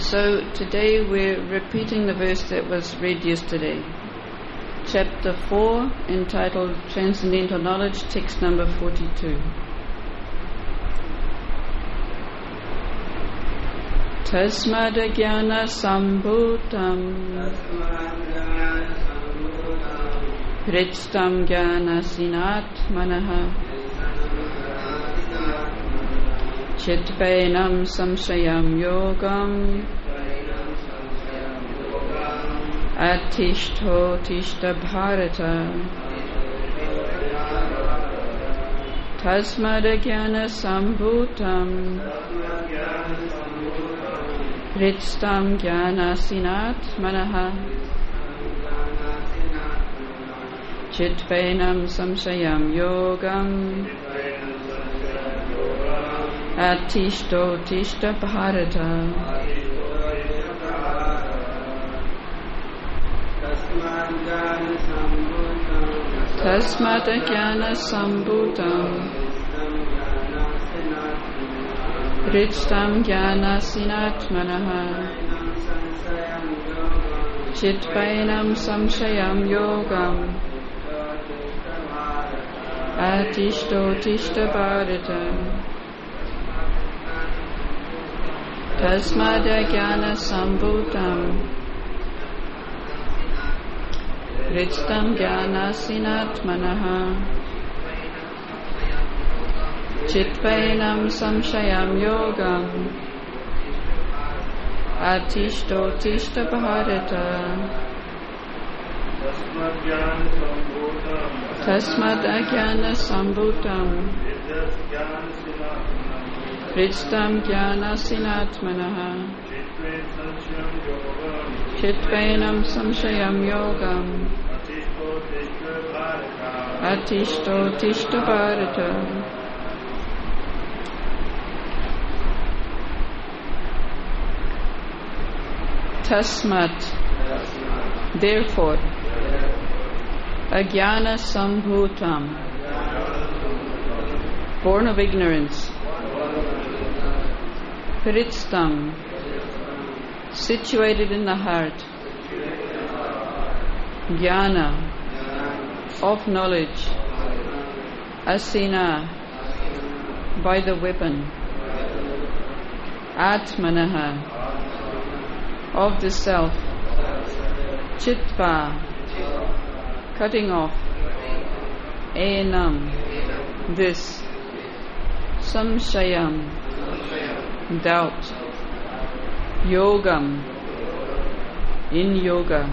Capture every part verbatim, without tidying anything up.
So today we're repeating the verse that was read yesterday. Chapter four, entitled Transcendental Knowledge, text number forty-two. Tasmad jnana sambhutam Pritstam jnana sinatmanaha Chitvainam samshayam yogam Atishto tishta bharata Tasmad jnana sambhutam Pritstam jnana sinatmanaha Chitvainam samshayam yogam Atishto tishta bharata Tasmat jnana sambhutam Pritstam jnana sinatmanaha Chitvainam samshayam yogam Atishto tishta bharata Tasmad jnana sambhutam Pritstam jnana sinatmanaha Chitvainam samshayam yogam Atishto tishta bharata Tasmad jnana sambhutam Pritstam jnana sinatmanaha Chitvainam samshayam yogam Atishto tishta bharata Tasmat, therefore, ajnana sambhutam, born of ignorance, pritstam, situated in the heart, jnana, of knowledge, asina, by the weapon, atmanaha, of the self, chitva, cutting off, enam, this, samshayam, doubt, yogam, in yoga,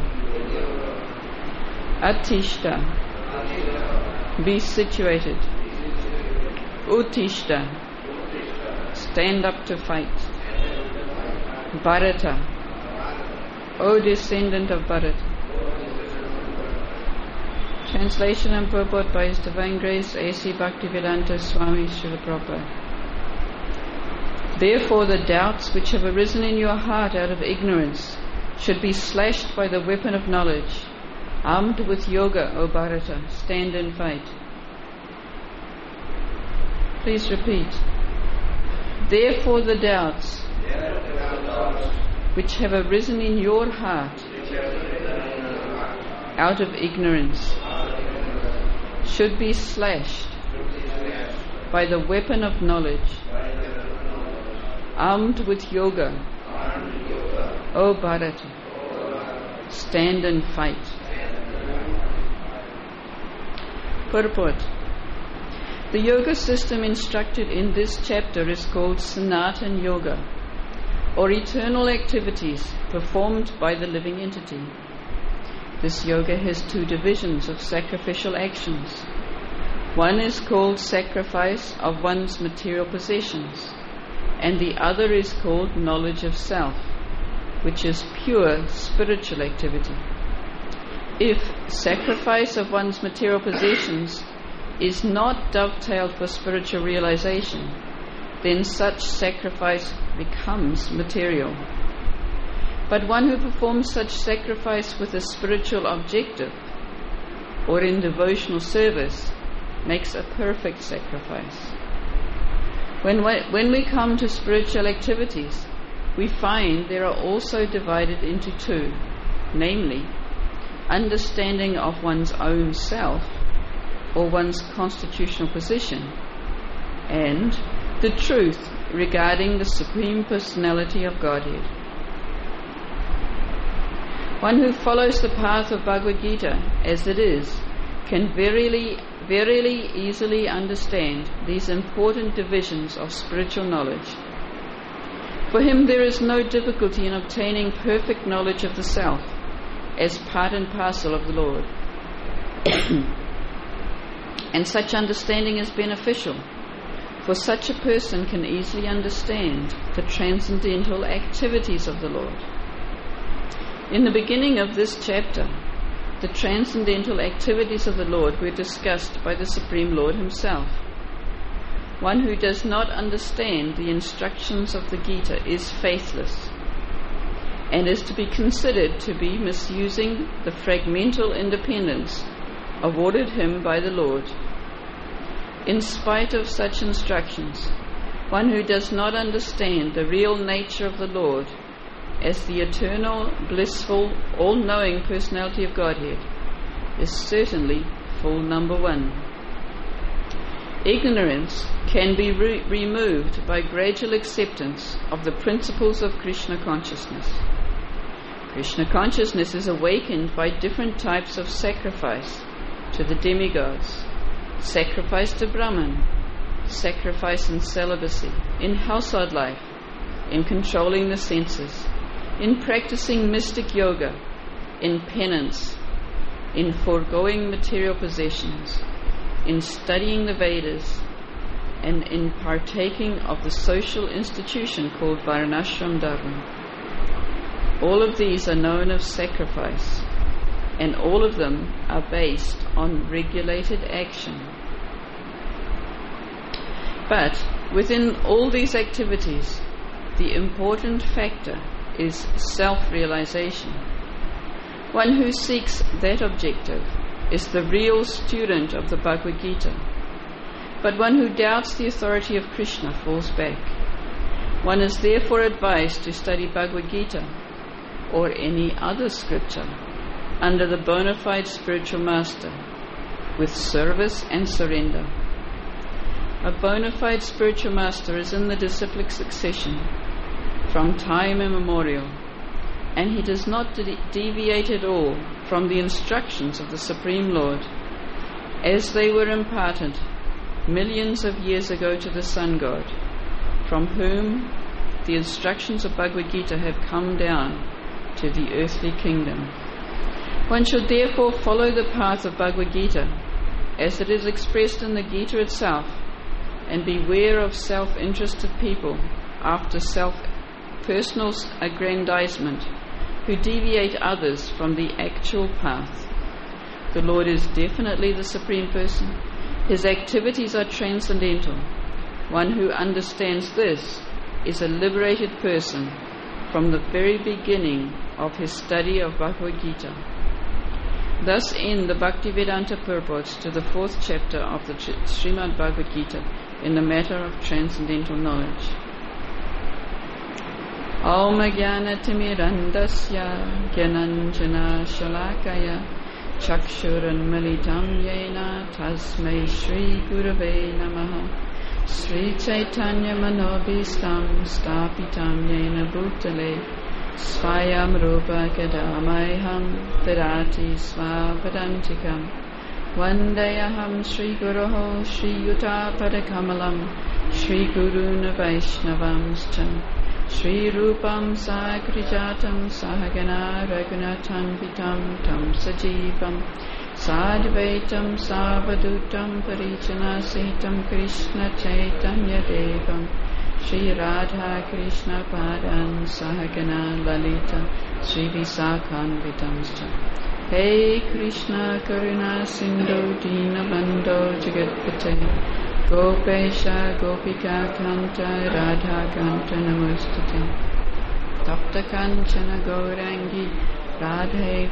atishta, be situated, utishta, stand up to fight, bharata, O descendant of Bharat. Translation and purport by His Divine Grace A C Bhaktivedanta Swami Srila Prabhupada. Therefore the doubts which have arisen in your heart out of ignorance should be slashed by the weapon of knowledge. Armed with yoga, O Bharata, stand and fight. Please repeat. Therefore the doubts which have arisen in your heart out of ignorance should be slashed by the weapon of knowledge, armed with yoga, O Bharata, stand and fight. Purport. The yoga system instructed in this chapter is called Sanatana Yoga, or eternal activities performed by the living entity. This yoga has two divisions of sacrificial actions. One is called sacrifice of one's material possessions, and the other is called knowledge of self, which is pure spiritual activity. If sacrifice of one's material possessions is not dovetailed for spiritual realization, then such sacrifice becomes material. But one who performs such sacrifice with a spiritual objective or in devotional service makes a perfect sacrifice. When we, when we come to spiritual activities, we find they are also divided into two, namely, understanding of one's own self or one's constitutional position, and the truth regarding the Supreme Personality of Godhead. One who follows the path of Bhagavad Gita as it is can verily, verily easily understand these important divisions of spiritual knowledge. For him there is no difficulty in obtaining perfect knowledge of the self as part and parcel of the Lord. And such understanding is beneficial, for such a person can easily understand the transcendental activities of the Lord. In the beginning of this chapter, the transcendental activities of the Lord were discussed by the Supreme Lord himself. One who does not understand the instructions of the Gita is faithless, and is to be considered to be misusing the fragmental independence awarded him by the Lord. In spite of such instructions, one who does not understand the real nature of the Lord as the eternal, blissful, all-knowing personality of Godhead is certainly fool number one. Ignorance can be re- removed by gradual acceptance of the principles of Krishna consciousness. Krishna consciousness is awakened by different types of sacrifice to the demigods, sacrifice to Brahman, sacrifice in celibacy, in household life, in controlling the senses, in practicing mystic yoga, in penance, in foregoing material possessions, in studying the Vedas, and in partaking of the social institution called Varnashram Dharma. All of these are known as sacrifice, and all of them are based on regulated action. But within all these activities, the important factor is self-realization. One who seeks that objective is the real student of the Bhagavad Gita. But one who doubts the authority of Krishna falls back. One is therefore advised to study Bhagavad Gita or any other scripture under the bona fide spiritual master with service and surrender. A bona fide spiritual master is in the disciplic succession from time immemorial, and he does not de- deviate at all from the instructions of the Supreme Lord as they were imparted millions of years ago to the Sun God, from whom the instructions of Bhagavad Gita have come down to the earthly kingdom. One should therefore follow the path of Bhagavad Gita as it is expressed in the Gita itself, and beware of self-interested people after self-personal aggrandizement who deviate others from the actual path. The Lord is definitely the Supreme Person. His activities are transcendental. One who understands this is a liberated person from the very beginning of his study of Bhagavad Gita. Thus end the Bhaktivedanta purports to the fourth chapter of the Srimad Bhagavad Gita in the matter of transcendental knowledge. Om Jnana Timirandasya Gyananjana Shalakaya Chakshuran Militam Yena Tasmai Shri Gurave Namaha Sri Chaitanya Manobhistam Stapitam Yena Bhutale Svayam Rupa Kadamayham Tadati Svapadantikam Vandayaham Sri Guruho Sri Yuta Padakamalam Sri Guruna Vaishnavamstam Sri Rupam Sagrijatam Sahagana Raghunatham Vitam Tam Sajivam Sadvaitam Savadutam Parichana Sitam Krishna Chaitanya Devam Sri Radha Krishna Padan Sahagana Lalita Sri Visakhan Vitamscha. Hey Krishna Karuna Sindhu Dina Bandho Jagatpate Gopesha Gopika Kanta Radha Kanta Namastate Tapta Kanchana Gaurangi Radhe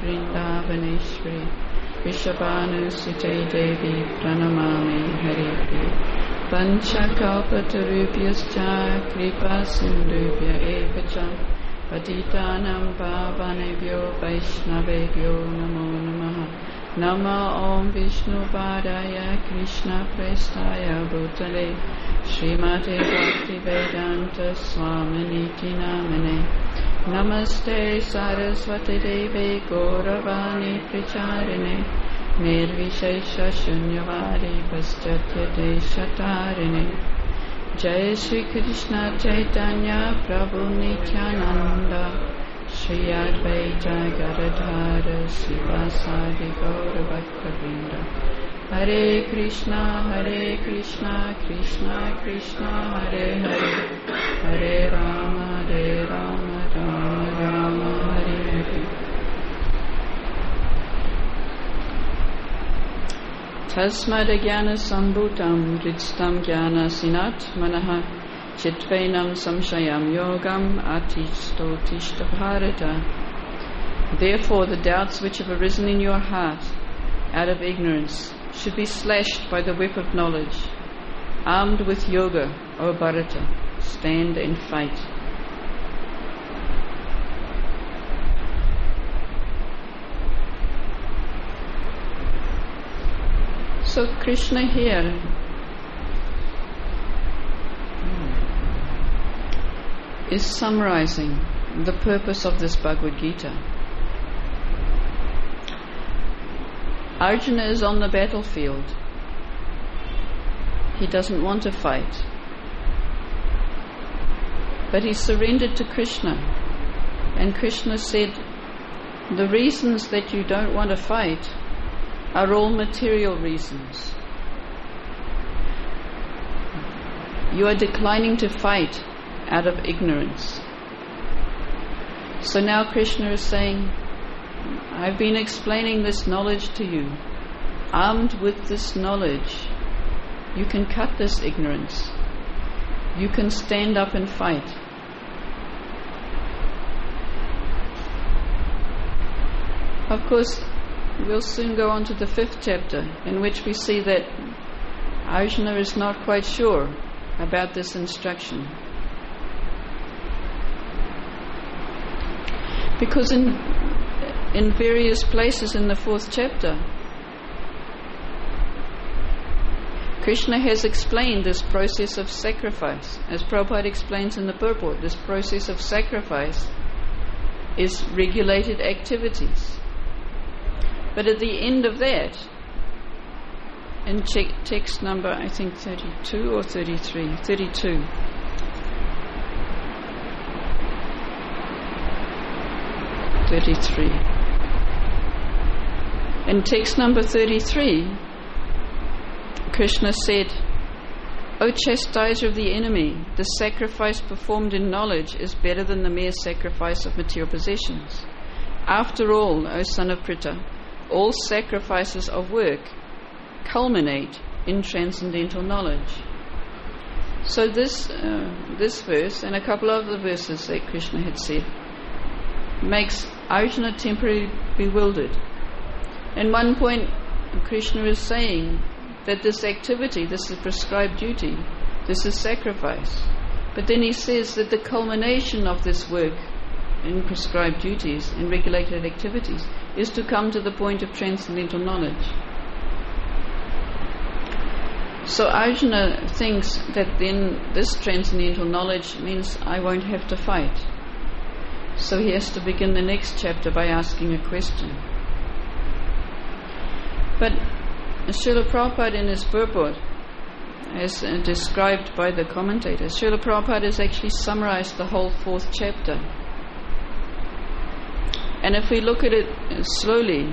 Vrindavaneshwari Vishabhanu Sute Devi Pranamami Hari Panchakalpatarubhyascha kripa sindhubhya eva cha patitanam pavanebhyo vaishnavebhyo namo namaha. Nama Om Vishnu Padaya Krishna Prestaya Bhutale Srimate Bhakti Vedanta Swaminiti Namane. Namaste Saraswati Devi Gauravani Pracharine Nirvishesha Shunyavadi Paschatya Deshatarine. Jai Shri Krishna Chaitanya Prabhu Nityananda Shri Advaita Gadadhara Sivasadi Gaura Bhaktavrinda. Hare Krishna, Hare Krishna, Krishna Krishna, Hare Hare, Hare Rama, Hare Rama, Rama Rama, Hare Hare. Tasmad Jnana Sambhutam Dritstam Jnana Sinat Manaha Chitvenam Samshayam Yogam Atisto Tishta Bharata. Therefore the doubts which have arisen in your heart out of ignorance should be slashed by the whip of knowledge. Armed with yoga, O Bharata, stand and fight. So Krishna here is summarizing the purpose of this Bhagavad Gita. Arjuna is on the battlefield. He doesn't want to fight. But he surrendered to Krishna. And Krishna said, the reasons that you don't want to fight are all material reasons. You are declining to fight out of ignorance. So now Krishna is saying, I've been explaining this knowledge to you. Armed with this knowledge, you can cut this ignorance. You can stand up and fight. Of course, we'll soon go on to the fifth chapter, in which we see that Arjuna is not quite sure about this instruction. Because in in various places in the fourth chapter, Krishna has explained this process of sacrifice. As Prabhupada explains in the purport, this process of sacrifice is regulated activities. But at the end of that, in che- text number, I think thirty-two or thirty-three, thirty-two, thirty-three. In text number thirty-three, Krishna said, O chastiser of the enemy, the sacrifice performed in knowledge is better than the mere sacrifice of material possessions. After all, O son of Pritha, all sacrifices of work culminate in transcendental knowledge. So this uh, this verse and a couple of the verses that Krishna had said makes Arjuna temporarily bewildered. At one point, Krishna is saying that this activity, this is prescribed duty, this is sacrifice. But then he says that the culmination of this work in prescribed duties and regulated activities is to come to the point of transcendental knowledge. So Arjuna thinks that then this transcendental knowledge means I won't have to fight. So he has to begin the next chapter by asking a question. But Srila Prabhupada in his purport, as uh, described by the commentators, Srila Prabhupada has actually summarized the whole fourth chapter. And if we look at it slowly,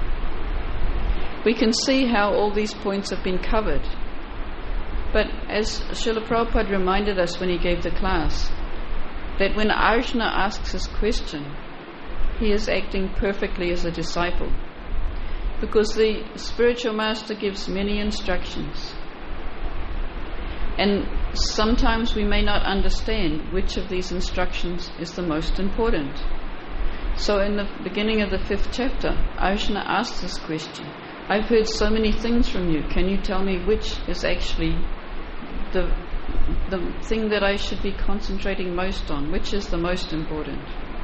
we can see how all these points have been covered. But as Srila Prabhupada reminded us when he gave the class, that when Arjuna asks his question, he is acting perfectly as a disciple. Because the spiritual master gives many instructions. And sometimes we may not understand which of these instructions is the most important. So in the beginning of the fifth chapter, Arjuna asks this question. I've heard so many things from you. Can you tell me which is actually the the thing that I should be concentrating most on, which is the most important.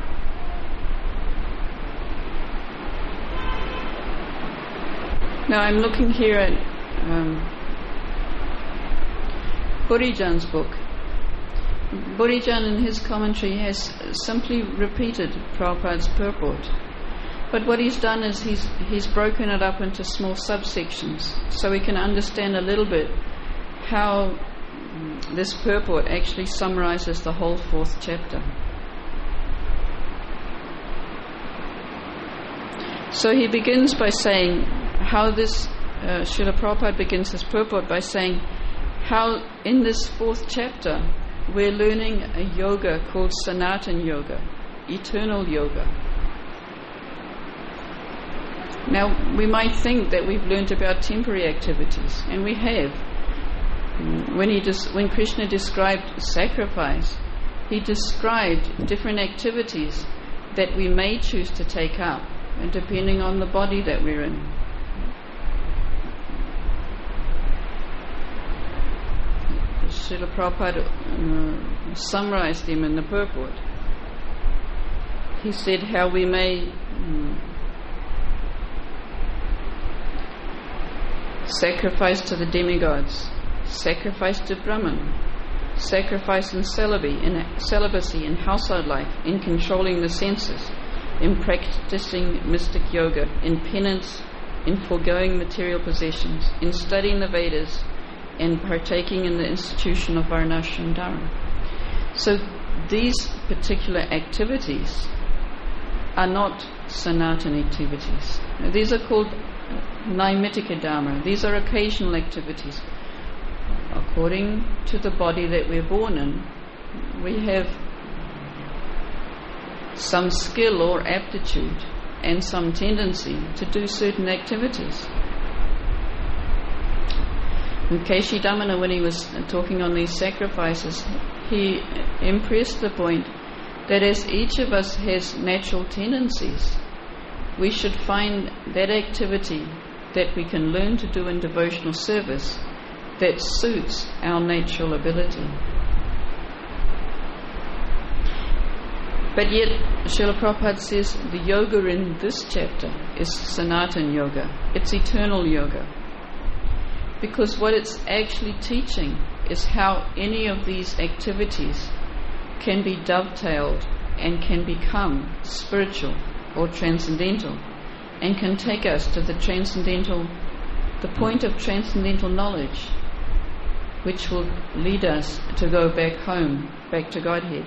Now I'm looking here at um, Burijan's book. Burijan in his commentary has simply repeated Prabhupada's purport. But what he's done is he's he's broken it up into small subsections so we can understand a little bit how this purport actually summarizes the whole fourth chapter. So he begins by saying how this, uh, Srila Prabhupada begins his purport by saying how in this fourth chapter we're learning a yoga called Sanatana Yoga, eternal yoga. Now, we might think that we've learned about temporary activities, and we have. When he des- when Krishna described sacrifice, he described different activities that we may choose to take up, and depending on the body that we're in. Srila Prabhupada uh, summarized them in the purport. He said how we may um, sacrifice to the demigods, sacrifice to Brahman, sacrifice in celibacy, in celibacy, in household life, in controlling the senses, in practicing mystic yoga, in penance, in foregoing material possessions, in studying the Vedas, and partaking in the institution of Varnashram Dharma. So these particular activities are not Sanatana activities. These are called Naimittika Dharma. These are occasional activities. According to the body that we're born in, we have some skill or aptitude and some tendency to do certain activities. And Keshi Damana, when he was talking on these sacrifices, he impressed the point that as each of us has natural tendencies, we should find that activity that we can learn to do in devotional service that suits our natural ability. But yet, Srila Prabhupada says the yoga in this chapter is Sanatana Yoga. It's eternal yoga. Because what it's actually teaching is how any of these activities can be dovetailed and can become spiritual or transcendental, and can take us to the transcendental, the point of transcendental knowledge, which will lead us to go back home, back to Godhead.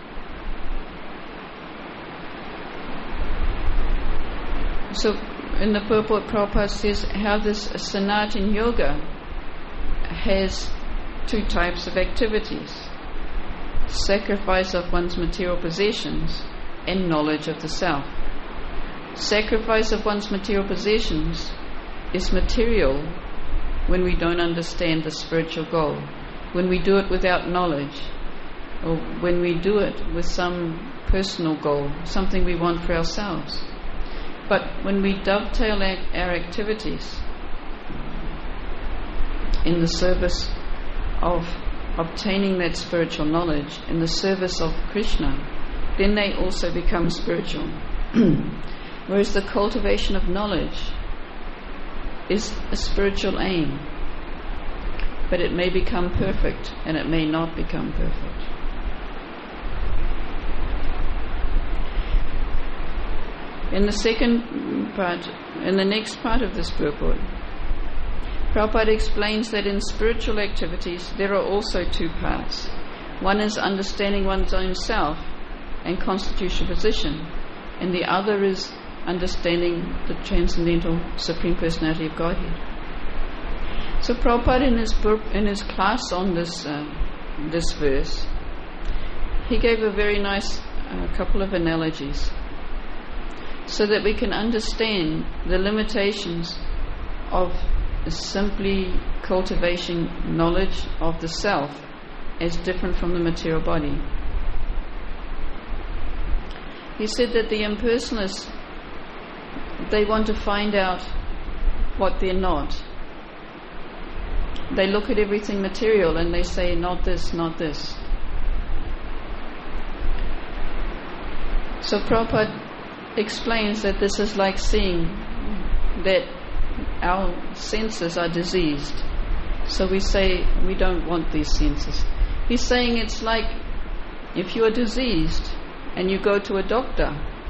So in the purport, Prabhupada says how this Sanatana Yoga has two types of activities: sacrifice of one's material possessions and knowledge of the self. Sacrifice of one's material possessions is material when we don't understand the spiritual goal, when we do it without knowledge, or when we do it with some personal goal, something we want for ourselves. But when we dovetail our, our activities in the service of obtaining that spiritual knowledge, in the service of Krishna, then they also become spiritual. Whereas the cultivation of knowledge is a spiritual aim, but it may become perfect and it may not become perfect. In the second part, in the next part of this purport, Prabhupada explains that in spiritual activities there are also two parts. One is understanding one's own self and constitutional position, and the other is understanding the transcendental Supreme Personality of Godhead. So Prabhupada in his book, in his class on this uh, this verse, he gave a very nice uh, couple of analogies, so that we can understand the limitations of simply cultivating knowledge of the self as different from the material body. He said that the impersonalists, they want to find out what they're not. they look at everything material and they say, not this, not this. So Prabhupada explains that this is like seeing that our senses are diseased. So we say, we don't want these senses. He's saying it's like if you are diseased and you go to a doctor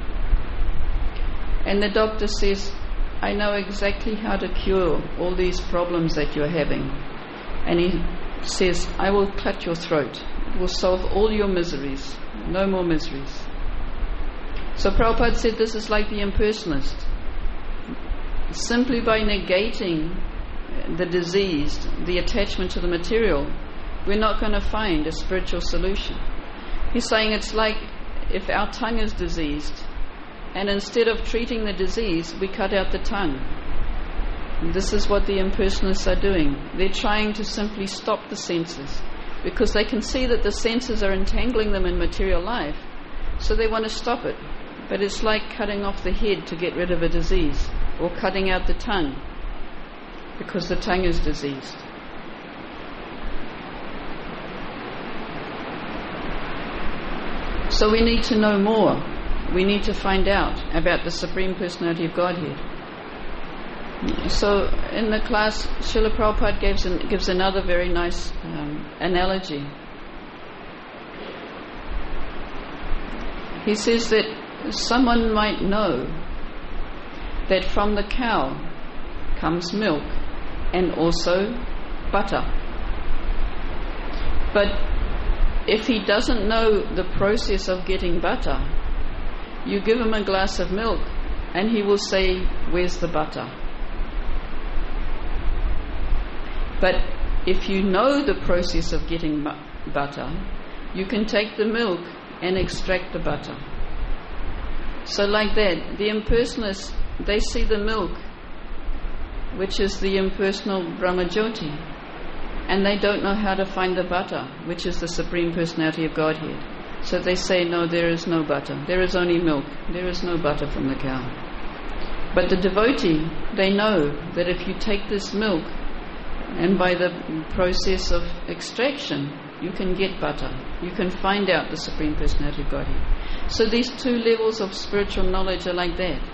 and the doctor says, I know exactly how to cure all these problems that you're having. And he says, I will cut your throat. It will solve all your miseries. No more miseries. So Prabhupada said this is like the impersonalist. Simply by negating the diseased, the attachment to the material, we're not going to find a spiritual solution. He's saying it's like if our tongue is diseased, and instead of treating the disease, we cut out the tongue. This is what the impersonalists are doing. They're trying to simply stop the senses, because they can see that the senses are entangling them in material life, so they want to stop it. But it's like cutting off the head to get rid of a disease, or cutting out the tongue, because the tongue is diseased. So we need to know more. We need to find out about the Supreme Personality of Godhead. So in the class, Srila Prabhupada gives, an, gives another very nice um, analogy. He says that someone might know that from the cow comes milk and also butter. But if he doesn't know the process of getting butter, you give him a glass of milk and he will say, where's the butter? But if you know the process of getting mu- butter, you can take the milk and extract the butter. So like that, the impersonalists, they see the milk, which is the impersonal Brahmajyoti, and they don't know how to find the butter, which is the Supreme Personality of Godhead. So they say, no, there is no butter. There is only milk. There is no butter from the cow. But the devotee, they know that if you take this milk, and by the process of extraction, you can get butter. You can find out the Supreme Personality of Godhead. So these two levels of spiritual knowledge are like that.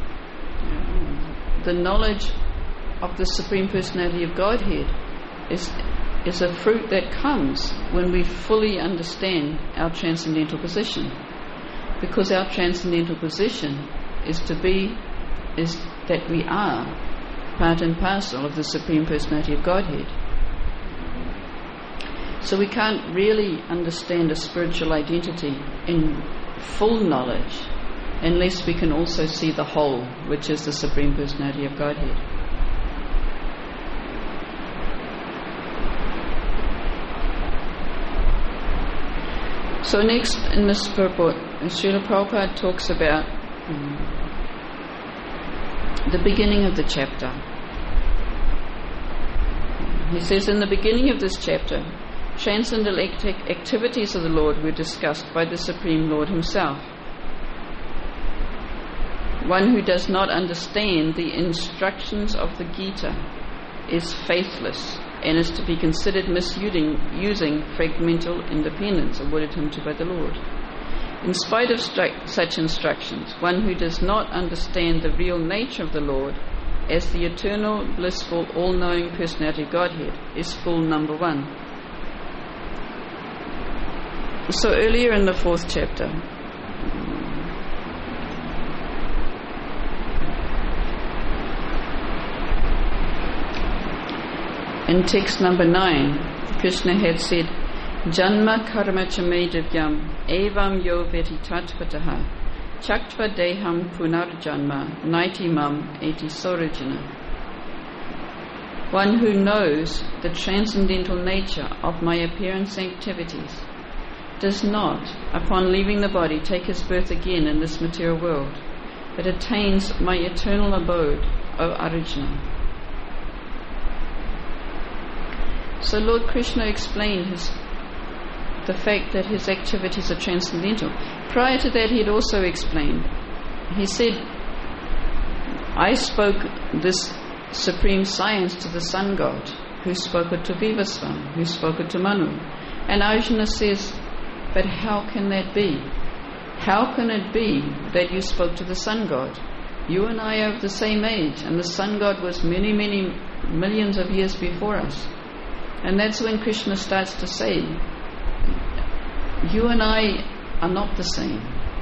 The knowledge of the Supreme Personality of Godhead is is a fruit that comes when we fully understand our transcendental position. Because our transcendental position is to be, is that we are part and parcel of the Supreme Personality of Godhead. So we can't really understand a spiritual identity in full knowledge unless we can also see the whole, which is the Supreme Personality of Godhead. So next in this purport, Srila Prabhupada talks about um, the beginning of the chapter. He says, in the beginning of this chapter, transcendental act- activities of the Lord were discussed by the Supreme Lord Himself. One who does not understand the instructions of the Gita is faithless and is to be considered misusing using fragmental independence awarded him to by the Lord. In spite of stru- such instructions, one who does not understand the real nature of the Lord as the eternal, blissful, all-knowing personality of Godhead is fool number one. So earlier in the fourth chapter, in text number nine, Krishna had said, Janma karma chame divyam evam yo veti tatvataha chaktva deham punarjanma naitimam eti sorijana. One who knows the transcendental nature of my appearance activities does not, upon leaving the body, take his birth again in this material world, but attains my eternal abode, O Arjuna. So Lord Krishna explained his, the fact that his activities are transcendental. Prior to that, he had also explained. He said, I spoke this supreme science to the sun god, who spoke it to Vivasvan, who spoke it to Manu. And Arjuna says, but how can that be? How can it be that you spoke to the sun god? You and I are of the same age, and the sun god was many, many millions of years before us. And that's when Krishna starts to say, you and I are not the same.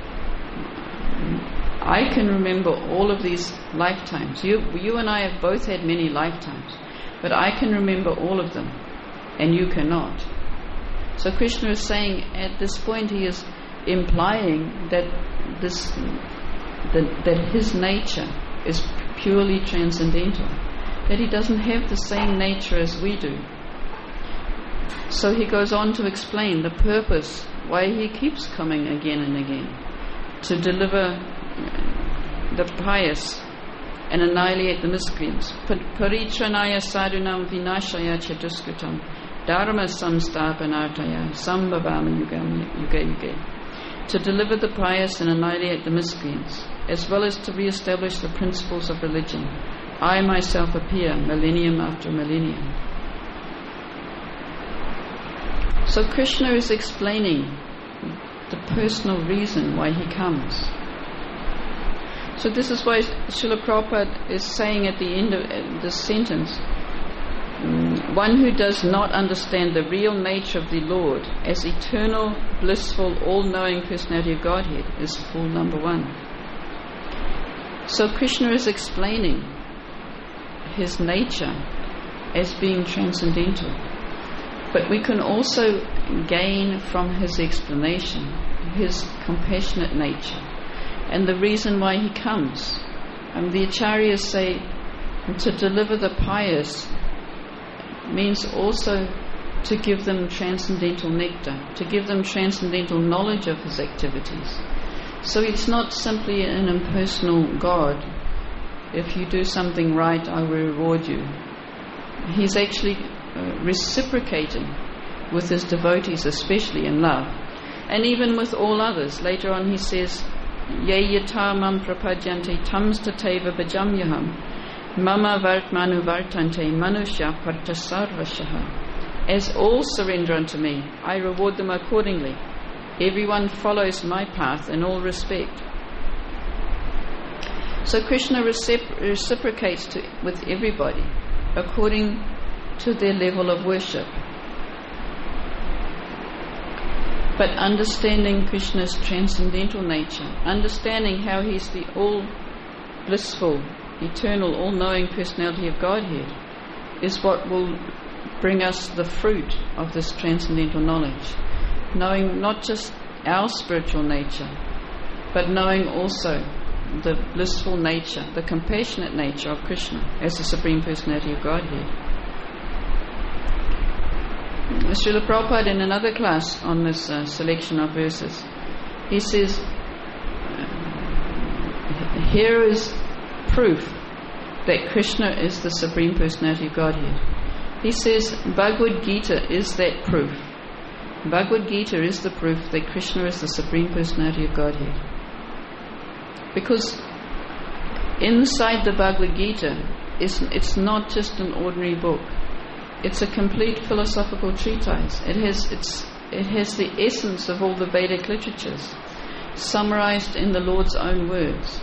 I can remember all of these lifetimes. You, you and I have both had many lifetimes, but I can remember all of them, and you cannot. So Krishna is saying, at this point he is implying that this, that, that his nature is purely transcendental, that he doesn't have the same nature as we do. So he goes on to explain the purpose why he keeps coming again and again, to deliver the pious and annihilate the miscreants. Paritranaya sadhunam vinashaya chatuskutam dharma samstapanartaya sambhavama yugam yuga yuga. To deliver the pious and annihilate the miscreants, as well as to re-establish the principles of religion, I myself appear millennium after millennium. So Krishna is explaining the personal reason why he comes. So this is why Srila Prabhupada is saying at the end of this sentence, one who does not understand the real nature of the Lord as eternal, blissful, all-knowing personality of Godhead is fool number one. So Krishna is explaining his nature as being transcendental. But we can also gain from his explanation his compassionate nature and the reason why he comes. And the Acharyas say to deliver the pious means also to give them transcendental nectar, to give them transcendental knowledge of his activities. So it's not simply an impersonal God. If you do something right, I will reward you. He's actually uh, reciprocating with his devotees, especially in love, and even with all others. Later on he says, Ye yata mam prapadyante tams tateva bhajamyaham mama vartmanu vartante manusya partasarvashaha. As all surrender unto me, I reward them accordingly. Everyone follows my path in all respect. So Krishna recipro- reciprocates to, with everybody according to their level of worship. But understanding Krishna's transcendental nature, understanding how he's the all blissful, eternal, all-knowing personality of Godhead, is what will bring us the fruit of this transcendental knowledge. Knowing not just our spiritual nature, but knowing also the blissful nature, the compassionate nature of Krishna as the Supreme Personality of Godhead. Srila Prabhupada, in another class on this uh, selection of verses, he says, here is proof that Krishna is the Supreme Personality of Godhead. He says, Bhagavad Gita is that proof. Bhagavad Gita is the proof that Krishna is the Supreme Personality of Godhead. Because inside the Bhagavad Gita, it's, it's not just an ordinary book. It's a complete philosophical treatise. It has it's it has the essence of all the Vedic literatures, summarized in the Lord's own words.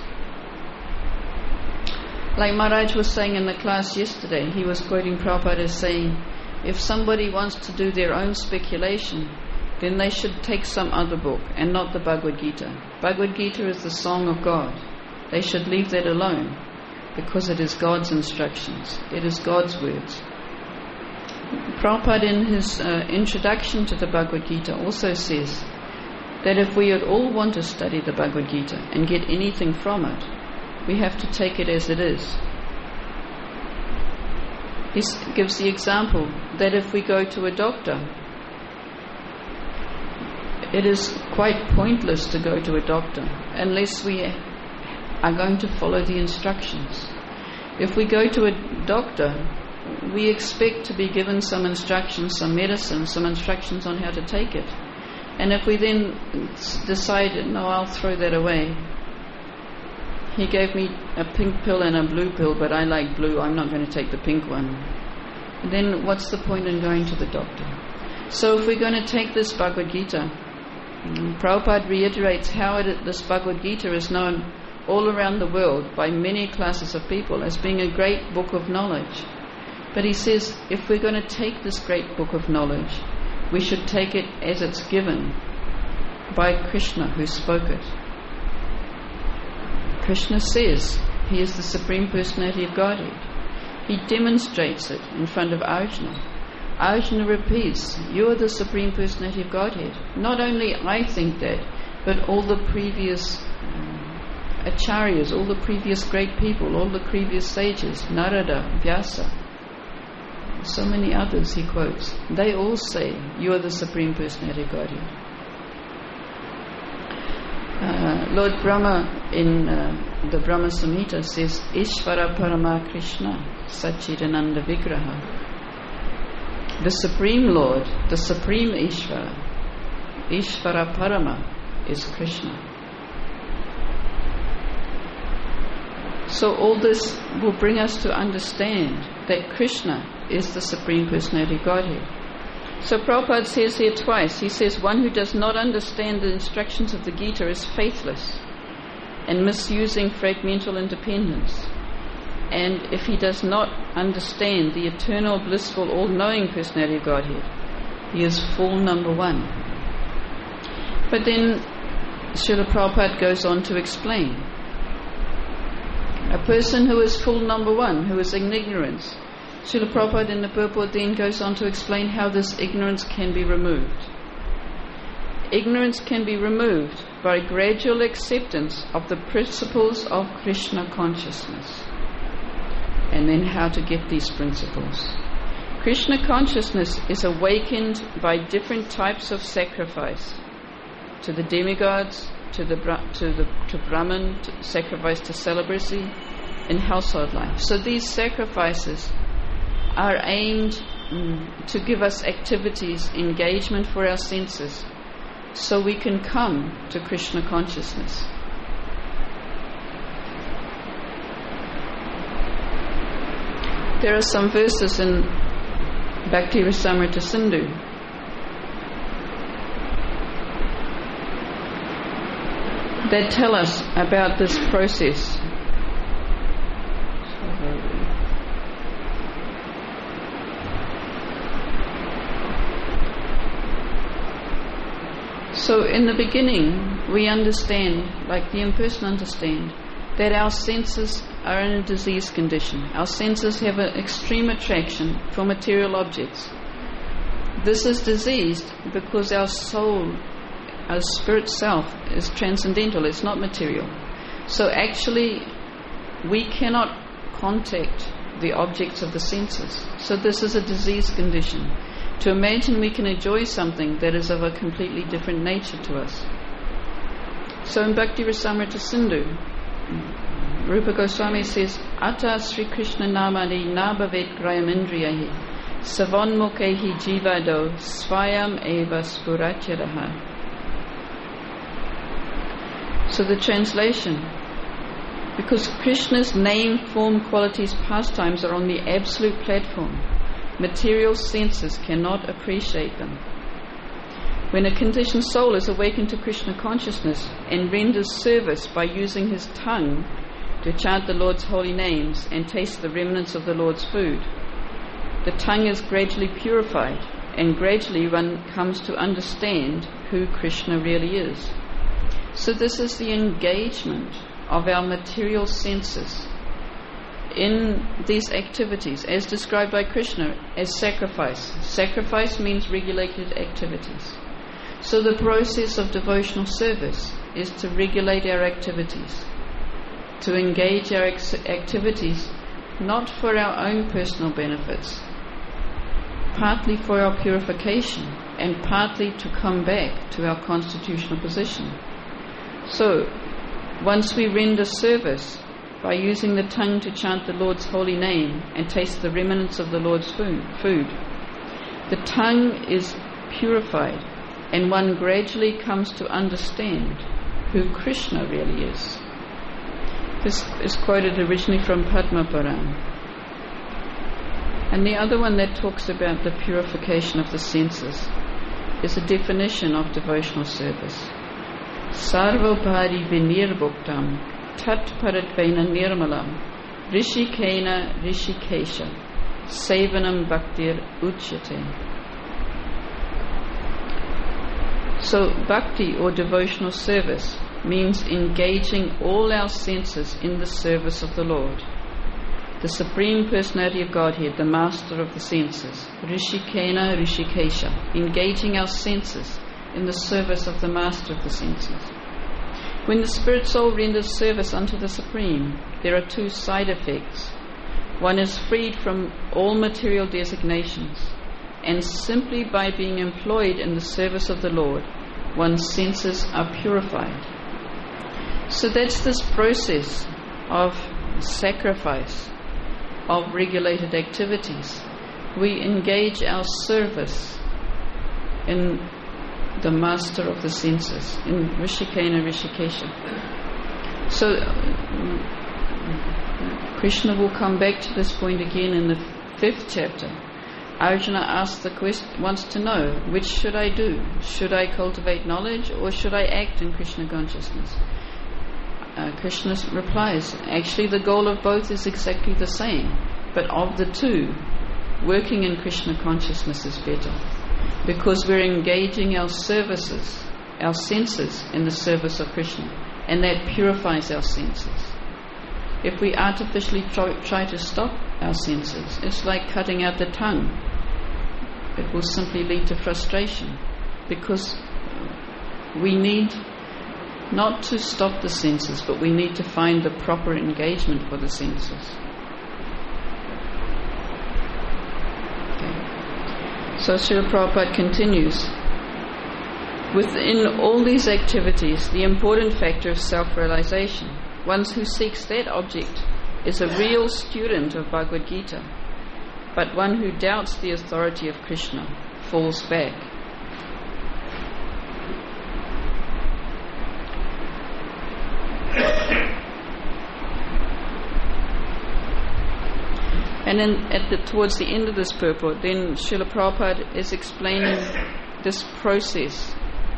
Like Maharaj was saying in the class yesterday, he was quoting Prabhupada as saying, if somebody wants to do their own speculation, then they should take some other book and not the Bhagavad Gita. Bhagavad Gita is the song of God. They should leave that alone because it is God's instructions. It is God's words. Prabhupada in his uh, introduction to the Bhagavad Gita also says that if we at all want to study the Bhagavad Gita and get anything from it, we have to take it as it is. He gives the example that if we go to a doctor, it is quite pointless to go to a doctor unless we are going to follow the instructions. If we go to a doctor, we expect to be given some instructions, some medicine, some instructions on how to take it. And if we then decide, no, I'll throw that away. He gave me a pink pill and a blue pill, but I like blue, I'm not going to take the pink one. then what's the point in going to the doctor? So if we're going to take this Bhagavad Gita, um, Prabhupada reiterates how it, this Bhagavad Gita is known all around the world by many classes of people as being a great book of knowledge. But he says, if we're going to take this great book of knowledge, we should take it as it's given by Krishna, who spoke it. Krishna says he is the Supreme Personality of Godhead. He demonstrates it in front of Arjuna. Arjuna repeats, you are the Supreme Personality of Godhead. Not only I think that, but all the previous um, acharyas, all the previous great people, all the previous sages, Narada, Vyasa, so many others he quotes, they all say, you are the Supreme Personality of Godhead. Uh, Lord Brahma in uh, the Brahma Samhita says, Ishvara Parama Krishna Satchidananda Vigraha. The Supreme Lord, the Supreme Ishvara, Ishvara Parama is Krishna. So all this will bring us to understand that Krishna is the Supreme Personality of Godhead. So Prabhupada says here twice, he says one who does not understand the instructions of the Gita is faithless and misusing fragmental independence. And if he does not understand the eternal, blissful, all-knowing Personality of Godhead, he is full number one. But then Srila Prabhupada goes on to explain. A person who is full number one, who is in ignorance, Srila Prabhupada in the purport then goes on to explain how this ignorance can be removed. Ignorance can be removed by gradual acceptance of the principles of Krishna consciousness. And then how to get these principles. Krishna consciousness is awakened by different types of sacrifice. To the demigods, to the to the to Brahman, to sacrifice to celibacy, in household life. So these sacrifices are aimed mm, to give us activities, engagement for our senses, so we can come to Krishna consciousness. There are some verses in Bhakti Rasamrita Sindhu that tell us about this process. So in the beginning, we understand, like the in-person understand, that our senses are in a disease condition. Our senses have an extreme attraction for material objects. This is diseased because our soul, our spirit self, is transcendental, it's not material. So actually, we cannot contact the objects of the senses. So this is a disease condition. To imagine we can enjoy something that is of a completely different nature to us. So in Bhakti Rasamrita Sindhu, Rupa Goswami says, Ata Sri Krishna Namani na bhavet grayamindriyahi savonmukhehi jivado svayam eva spuratyadaha. So the translation, because Krishna's name, form, qualities, pastimes are on the absolute platform, material senses cannot appreciate them. When a conditioned soul is awakened to Krishna consciousness and renders service by using his tongue to chant the Lord's holy names and taste the remnants of the Lord's food, the tongue is gradually purified and gradually one comes to understand who Krishna really is. So this is the engagement of our material senses in these activities as described by Krishna as sacrifice. Sacrifice means regulated activities. So the process of devotional service is to regulate our activities, to engage our ex- activities not for our own personal benefits, partly for our purification and partly to come back to our constitutional position. So once we render service by using the tongue to chant the Lord's holy name and taste the remnants of the Lord's food, the tongue is purified and one gradually comes to understand who Krishna really is. This is quoted originally from Padma Puran. And the other one that talks about the purification of the senses is a definition of devotional service. Sarvopari vinirbhuktam tat paratvena nirmalam rishikena rishikesha sevanam bhaktir uchyate. So bhakti, or devotional service, means engaging all our senses in the service of the Lord, the Supreme Personality of Godhead, the Master of the senses. Rishikena Rishikesha, engaging our senses in the service of the Master of the senses. When the Spirit Soul renders service unto the Supreme, there are two side effects. One is freed from all material designations, and simply by being employed in the service of the Lord, one's senses are purified. So that's this process of sacrifice, of regulated activities. We engage our service in the Master of the senses, in Rishikena Rishikesha. So Krishna will come back to this point again in the fifth chapter. Arjuna asks the question, wants to know, which should I do? Should I cultivate knowledge, or should I act in Krishna consciousness? Uh, Krishna replies, actually the goal of both is exactly the same, but of the two, working in Krishna consciousness is better, because we're engaging our services, our senses in the service of Krishna, and that purifies our senses. If we artificially try, try to stop our senses, it's like cutting out the tongue. It will simply lead to frustration, because we need not to stop the senses, but we need to find the proper engagement for the senses. Okay. So Srila Prabhupada continues, within all these activities, the important factor is self-realization. One who seeks that object is a real student of Bhagavad Gita, but one who doubts the authority of Krishna falls back. And then at the, towards the end of this purport, then Srila Prabhupada is explaining this process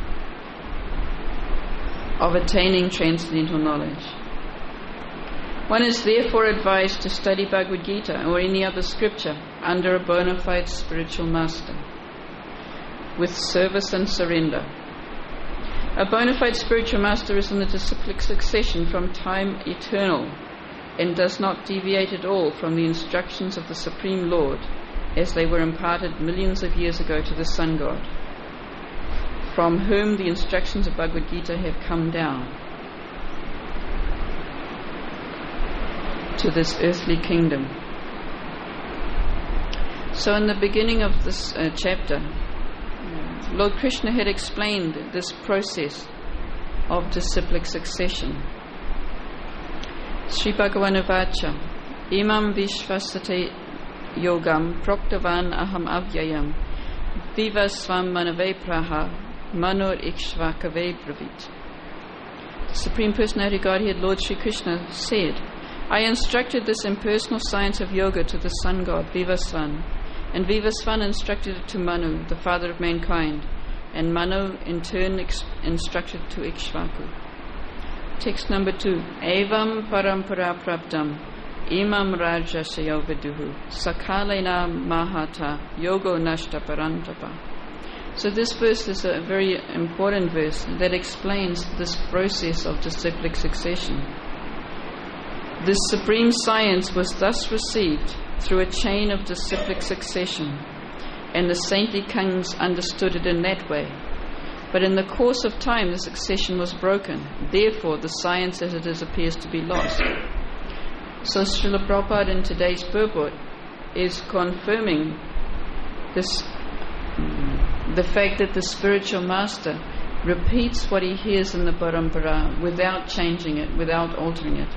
of attaining transcendental knowledge. One is therefore advised to study Bhagavad Gita or any other scripture under a bona fide spiritual master, with service and surrender. A bona fide spiritual master is in the disciplic succession from time eternal, and does not deviate at all from the instructions of the Supreme Lord as they were imparted millions of years ago to the Sun God, from whom the instructions of Bhagavad Gita have come down to this earthly kingdom. So in the beginning of this uh, chapter, Lord Krishna had explained this process of disciplic succession. Sri Bhagavana Vacha Imam Vishvasate Yogam Proktavan Aham Avyayam Vivasvam Manave Praha Manor Ikshvakave Bravit. The Supreme Personality of Godhead, Lord Sri Krishna, said, I instructed this impersonal science of yoga to the sun god Vivasvan, and Vivasvan instructed it to Manu, the father of mankind, and Manu in turn ex- instructed to Ikshvaku. Text number two. Evam parampara praptam imam rajasayo viduhu sakalena mahata yogo nashta parantapa. So this verse is a very important verse that explains this process of disciplic succession. This supreme science was thus received through a chain of disciplic succession, and the saintly kings understood it in that way. But in the course of time, the succession was broken. Therefore, the science as it is appears to be lost. So Srila Prabhupada in today's purport is confirming this, the fact that the spiritual master repeats what he hears in the parampara without changing it, without altering it.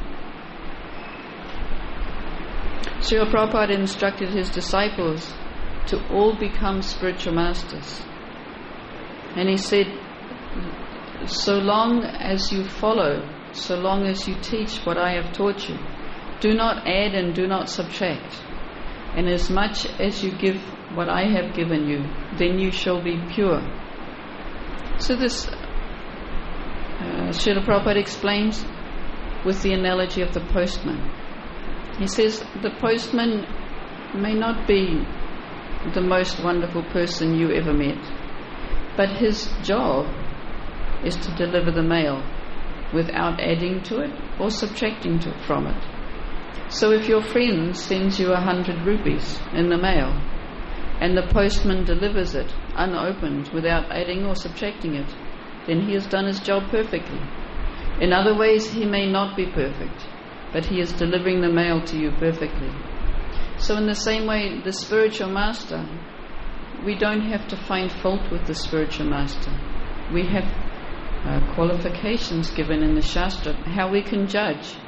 Srila Prabhupada instructed his disciples to all become spiritual masters. And he said, so long as you follow, so long as you teach what I have taught you, do not add and do not subtract. And as much as you give what I have given you, then you shall be pure. So this, uh, Srila Prabhupada explains with the analogy of the postman. He says the postman may not be the most wonderful person you ever met, but his job is to deliver the mail without adding to it or subtracting to, from it. So if your friend sends you a hundred rupees in the mail and the postman delivers it unopened without adding or subtracting it, then he has done his job perfectly. In other ways he may not be perfect, but he is delivering the mail to you perfectly. So in the same way, the spiritual master, we don't have to find fault with the spiritual master. We have uh, qualifications given in the Shastra, how we can judge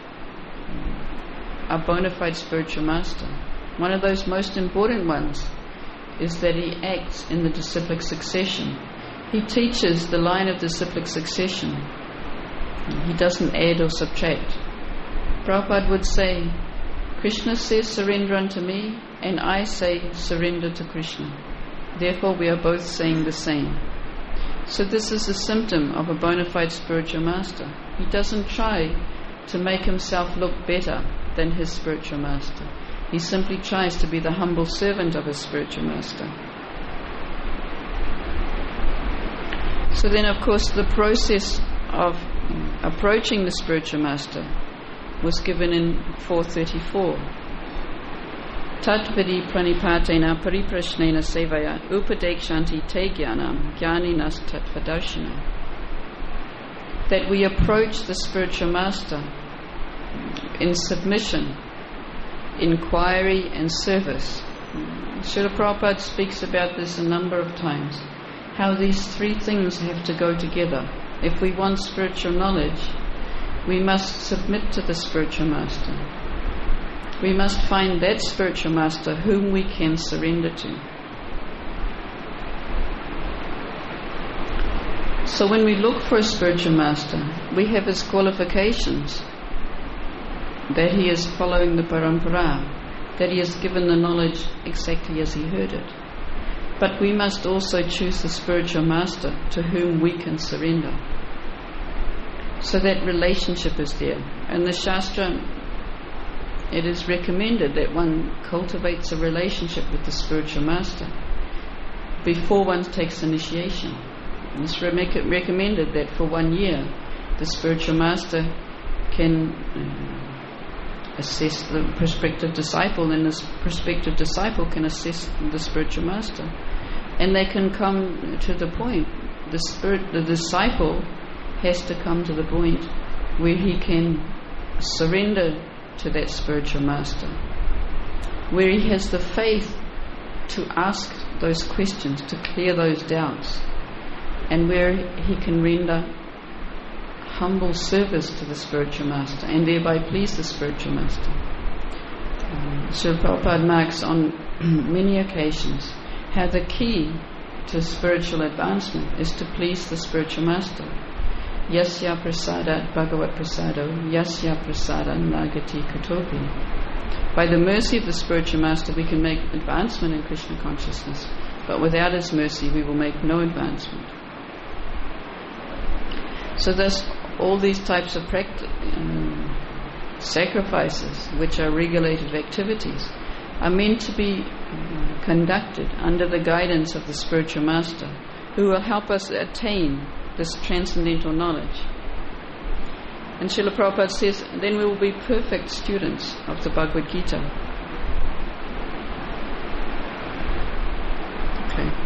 a bona fide spiritual master. One of those most important ones is that he acts in the disciplic succession. He teaches the line of disciplic succession. He doesn't add or subtract. Prabhupada would say, Krishna says surrender unto me, and I say surrender to Krishna. Therefore we are both saying the same. So this is a symptom of a bona fide spiritual master. He doesn't try to make himself look better than his spiritual master. He simply tries to be the humble servant of his spiritual master. So then, of course, the process of approaching the spiritual master was given in four thirty-four. Tatvidi pranipatena pariprashnena sevaya upadekshanti te jnanam jnaninas tatvadarshina. That we approach the spiritual master in submission, inquiry and service. Srila Prabhupada speaks about this a number of times, how these three things have to go together. If we want spiritual knowledge, we must submit to the spiritual master. We must find that spiritual master whom we can surrender to. So when we look for a spiritual master, we have his qualifications, that he is following the parampara, that he has given the knowledge exactly as he heard it. But we must also choose the spiritual master to whom we can surrender. So that relationship is there. And the Shastra, it is recommended that one cultivates a relationship with the spiritual master before one takes initiation. And it's re- recommended that for one year the spiritual master can uh, assess the prospective disciple, and the prospective disciple can assess the spiritual master. And they can come to the point, the spirit, the disciple has to come to the point where he can surrender to that spiritual master, where he has the faith to ask those questions, to clear those doubts, and where he can render humble service to the spiritual master and thereby please the spiritual master. Um, Srila Prabhupada marks on many occasions how the key to spiritual advancement is to please the spiritual master. Yasya prasada bhagavat prasado, yasya prasada nagati katopi. By the mercy of the spiritual master we can make advancement in Krishna consciousness, but without his mercy we will make no advancement. So thus all these types of practice, um, sacrifices, which are regulated activities, are meant to be um, conducted under the guidance of the spiritual master, who will help us attain this transcendental knowledge. And Srila Prabhupada says, then we will be perfect students of the Bhagavad Gita. Okay.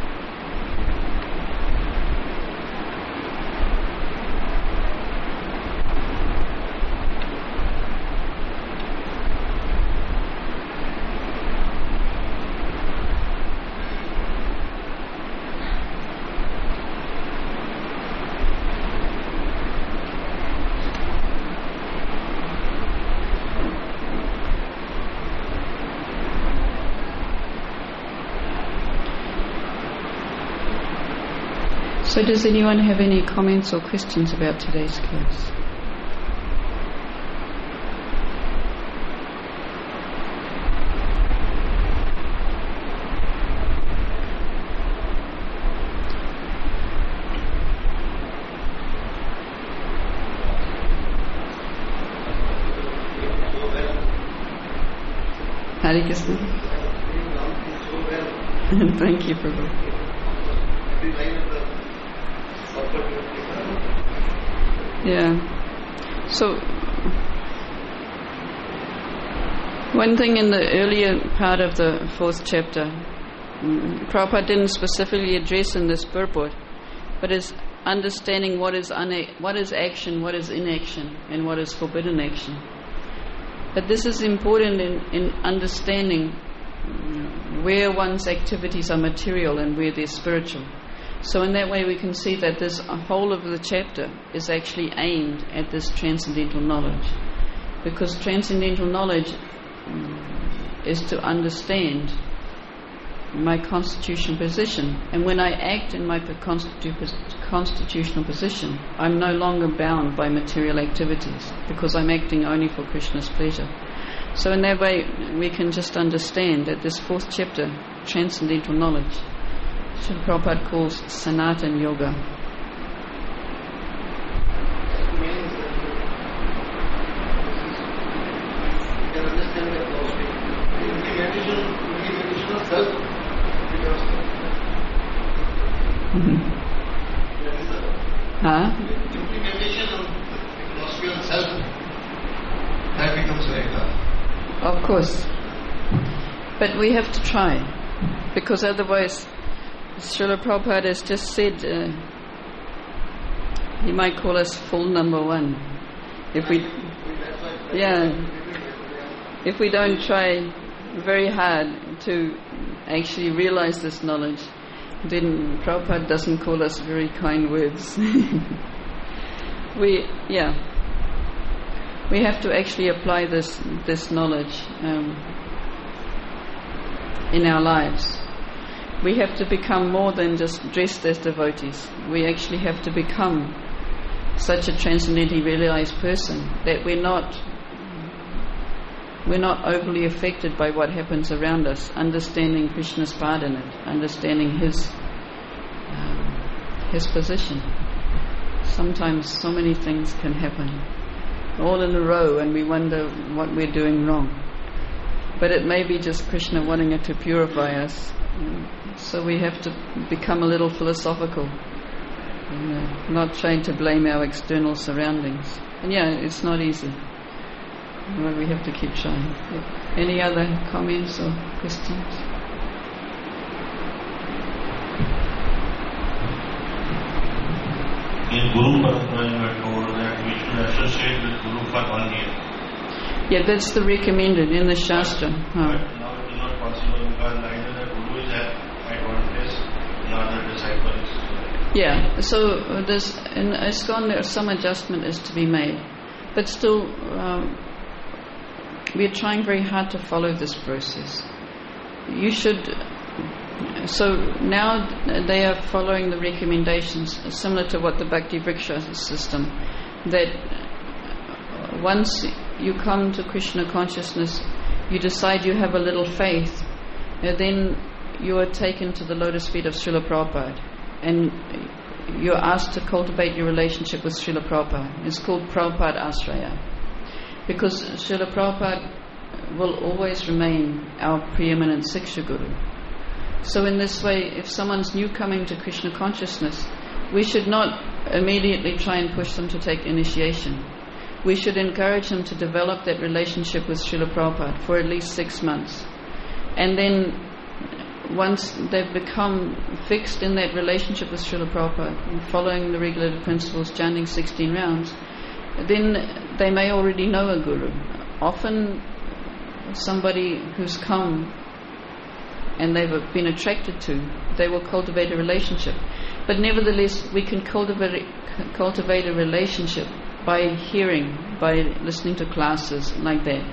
So does anyone have any comments or questions about today's class? Hare Krishna. Thank you, Prabhu. Yeah. So, one thing in the earlier part of the fourth chapter, Prabhupada didn't specifically address in this purport, but is understanding what is una- what is action, what is inaction, and what is forbidden action. But this is important in, in understanding where one's activities are material and where they're spiritual. So in that way we can see that this whole of the chapter is actually aimed at this transcendental knowledge. Because transcendental knowledge is to understand my constitutional position. And when I act in my constitu- constitutional position, I'm no longer bound by material activities because I'm acting only for Krishna's pleasure. So in that way we can just understand that this fourth chapter, transcendental knowledge, Srila Prabhupada calls Sanatana Yoga. Mm-hmm. Huh? Implementation of philosophy on self, that becomes very tough. Of course. But we have to try, because otherwise Srila Prabhupada has just said uh, he might call us fool number one if we yeah if we don't try very hard to actually realize this knowledge. Then Prabhupada doesn't call us very kind words. we yeah we have to actually apply this this knowledge um, in our lives. We have to become more than just dressed as devotees. We actually have to become such a transcendently realized person that we're not we're not overly affected by what happens around us, understanding Krishna's part in it, understanding his um, his position. Sometimes so many things can happen all in a row and we wonder what we're doing wrong. But it may be just Krishna wanting it to purify us. So we have to become a little philosophical, you know, not trying to blame our external surroundings. And yeah, it's not easy, but we have to keep trying. Yeah. Any other comments or questions? In Guru Parampara you are told that we should associate with Guru for one year. Yeah, that's the recommended in the Shastra. But, but now it is not possible because neither the Guru is at one place nor the disciple is. Yeah, so uh, there's, in ISKCON there some adjustment is to be made. But still, um, we are trying very hard to follow this process. You should... So now they are following the recommendations similar to what the Bhakti Vriksha system, that once you come to Krishna consciousness, you decide you have a little faith, and then you are taken to the lotus feet of Srila Prabhupada and you're asked to cultivate your relationship with Srila Prabhupada. It's called Prabhupada Asraya, because Srila Prabhupada will always remain our preeminent Siksha Guru. So in this way, if someone's new coming to Krishna consciousness, we should not immediately try and push them to take initiation. We should encourage them to develop that relationship with Srila Prabhupada for at least six months. And then once they've become fixed in that relationship with Srila Prabhupada, following the regulated principles, chanting sixteen rounds, then they may already know a guru. Often somebody who's come and they've been attracted to, they will cultivate a relationship. But nevertheless, we can cultivate cultivate a relationship by hearing, by listening to classes like that.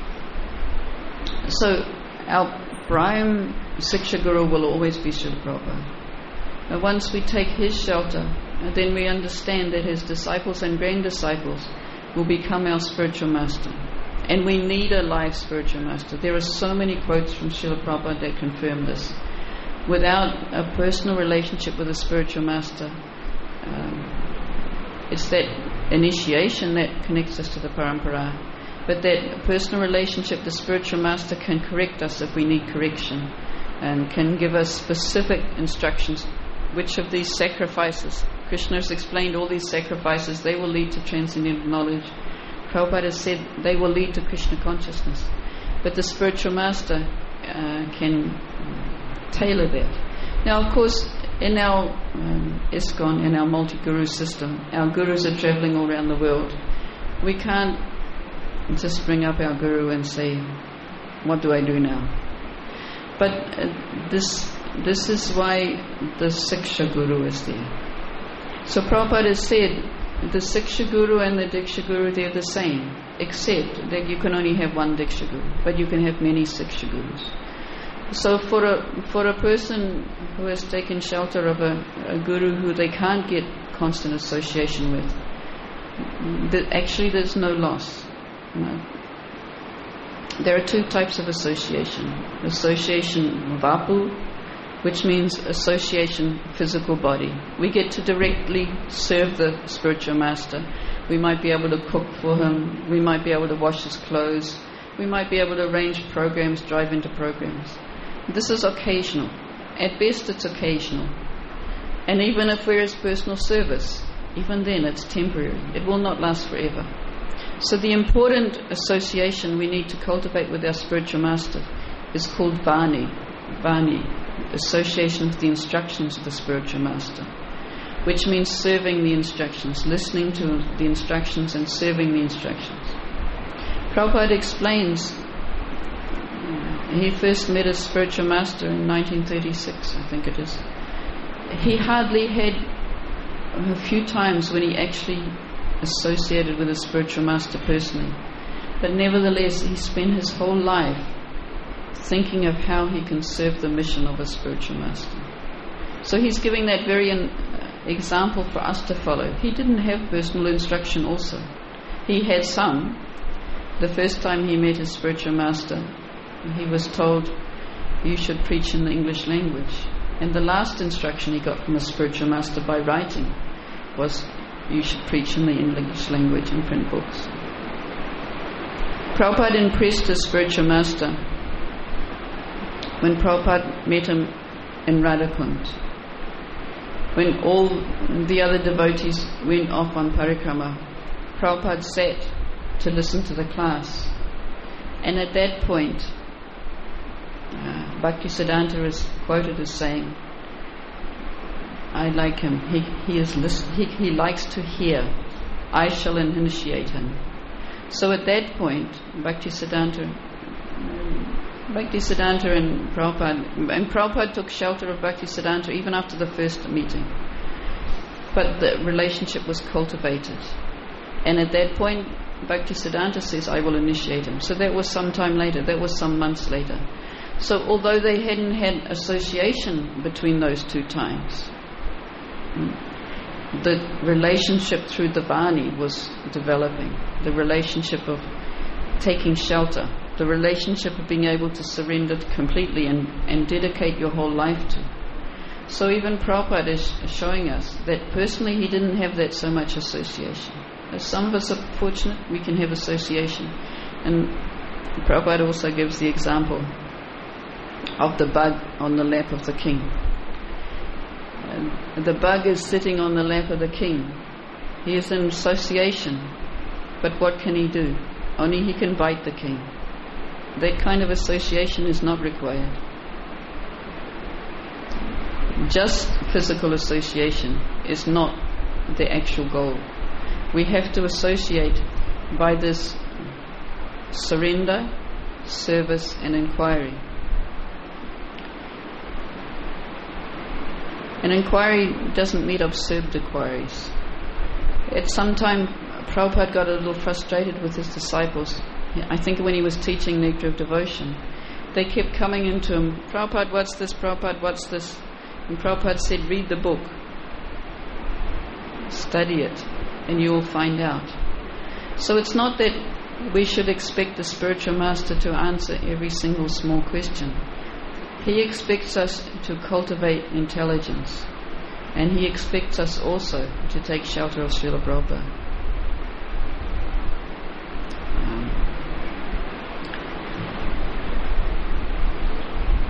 So our prime Siksha Guru will always be Srila Prabhupada. But once we take his shelter, then we understand that his disciples and grand disciples will become our spiritual master. And we need a live spiritual master. There are so many quotes from Srila Prabhupada that confirm this. Without a personal relationship with a spiritual master, um, it's that initiation that connects us to the parampara. but that personal relationship, the spiritual master can correct us if we need correction, and can give us specific instructions. Which of these sacrifices, Krishna has explained all these sacrifices, they will lead to transcendental knowledge. Prabhupada has said they will lead to Krishna consciousness. But the spiritual master uh, can tailor that. Now, of course, in our um, ISKCON, in our multi-guru system, our gurus are travelling all around the world. We can't just bring up our guru and say, what do I do now? But uh, this this is why the Siksha Guru is there. So Prabhupada has said, the Siksha Guru and the Diksha Guru, they're the same, except that you can only have one Diksha Guru, but you can have many Siksha Gurus. So for a for a person who has taken shelter of a, a Guru who they can't get constant association with, the, actually there's no loss. You know. There are two types of association. Association vapu, which means association physical body. We get to directly serve the spiritual master. We might be able to cook for him. We might be able to wash his clothes. We might be able to arrange programs, drive into programs. This is occasional. At best it's occasional. And even if we're his personal service, even then it's temporary. It will not last forever. So the important association we need to cultivate with our spiritual master is called Vani. Vani, association with the instructions of the spiritual master, which means serving the instructions, listening to the instructions and serving the instructions. Prabhupada explains he first met a spiritual master in nineteen thirty-six, I think it is. He hardly had a few times when he actually associated with a spiritual master personally, but nevertheless he spent his whole life thinking of how he can serve the mission of a spiritual master. So he's giving that very an, uh, example for us to follow. He didn't have personal instruction also. He had some. The first time he met his spiritual master, he was told, you should preach in the English language. And the last instruction he got from a spiritual master by writing was, you should preach in the English language and print books. Prabhupada impressed his spiritual master when Prabhupada met him in Radhakund. When all the other devotees went off on parikrama, Prabhupada sat to listen to the class. And at that point, uh, Bhaktisiddhanta is quoted as saying, I like him. He he is listen, he, he likes to hear. I shall initiate him. So at that point, Bhaktisiddhanta, Bhaktisiddhanta and Prabhupada, and Prabhupada took shelter of Bhaktisiddhanta even after the first meeting. But the relationship was cultivated. And at that point, Bhaktisiddhanta says, I will initiate him. So that was some time later. That was some months later. So although they hadn't had association between those two times, the relationship through the Vani was developing. The relationship of taking shelter. The relationship of being able to surrender completely and, and dedicate your whole life to. So even Prabhupada is showing us that personally he didn't have that so much association. As some of us are fortunate, we can have association. And Prabhupada also gives the example of the bug on the lap of the king. And the bug is sitting on the lap of the king. He is in association, but what can he do? Only he can bite the king. That kind of association is not required. Just physical association is not the actual goal. We have to associate by this surrender, service and inquiry. An inquiry doesn't mean absurd inquiries. At some time, Prabhupada got a little frustrated with his disciples. I think when he was teaching Nectar of Devotion, they kept coming into him, Prabhupada, what's this? Prabhupada, what's this? And Prabhupada said, read the book. Study it, and you will find out. So it's not that we should expect the spiritual master to answer every single small question. He expects us to cultivate intelligence, and he expects us also to take shelter of Srila Prabhupada. Um,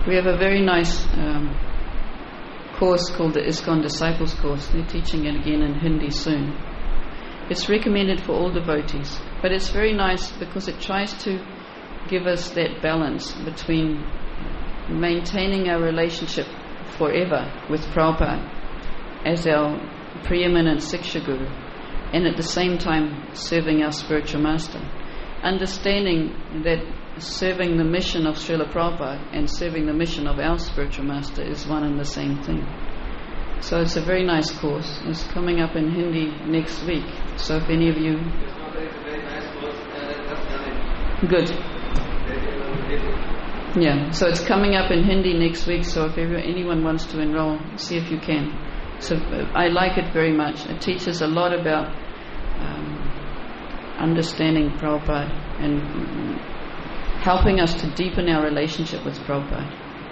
We have a very nice um, course called the ISKCON Disciples Course. They're teaching it again in Hindi soon. It's recommended for all devotees, but it's very nice because it tries to give us that balance between maintaining our relationship forever with Prabhupada as our preeminent Siksha Guru, and at the same time serving our spiritual master. Understanding that serving the mission of Srila Prabhupada and serving the mission of our spiritual master is one and the same thing. So it's a very nice course. It's coming up in Hindi next week. So if any of you... It's not a very nice course, uh, just done it. Good. Very, Yeah, so it's coming up in Hindi next week, so if ever anyone wants to enroll, see if you can. So uh, I like it very much. It teaches a lot about um, understanding Prabhupada and um, helping us to deepen our relationship with Prabhupada.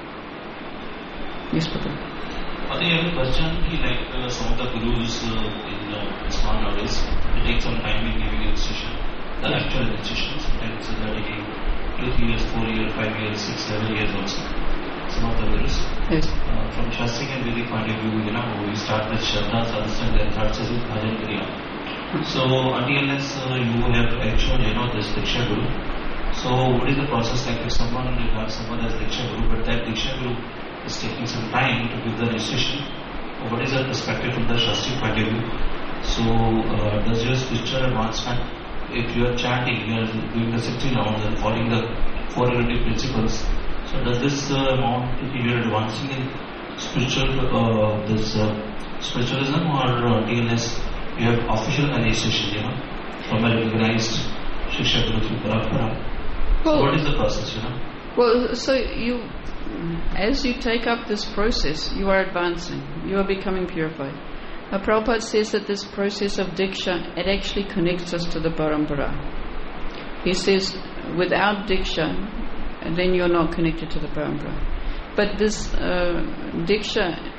Yes, Prabhupada. I think I have a question, like uh, some of the gurus uh, in uh, ISKCON nowadays, they take some time in giving instruction, the actual instruction, sometimes they are taking two, three years, four years, five years, six, seven years also. Some of the gurus. Yes. Uh, from Shastric and Vedic point of view, you know, we start with Shraddha, Sadhana, and then third is with Bhajan Kriya. So until unless uh, you have actual, you know, this Diksha Guru, so what is the process like if someone regards someone as Diksha Guru, but that Diksha Guru is taking some time to give the initiation, what is the perspective from the Shastric point of view? So uh, does your spiritual advancement, if you are chanting, you are doing the sixty rounds and following the four relative principles, so does this uh, amount, if you are advancing in spiritual, uh, this uh, spiritualism, or uh, T L S, you have official initiation, you know, from a recognized Shiksha Guru through Parampara? Well, so what is the process, you know? Well, so you, as you take up this process, you are advancing. You are becoming purified. Now, Prabhupada says that this process of Diksha, it actually connects us to the Parampara. He says, without Diksha, then you're not connected to the Parampara. But this uh, Diksha